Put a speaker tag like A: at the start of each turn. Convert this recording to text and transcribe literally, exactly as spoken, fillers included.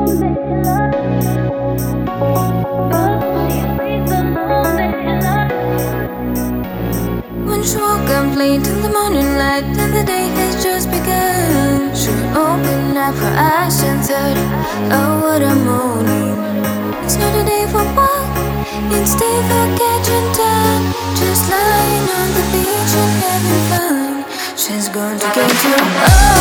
A: She woke up late till the morning light, and the day has just begun. She opened up her eyes and thought, oh, what a morning. It's not a day for walk, it's day for catching time. Just lying on the beach and having fun. She's going to get you. Oh,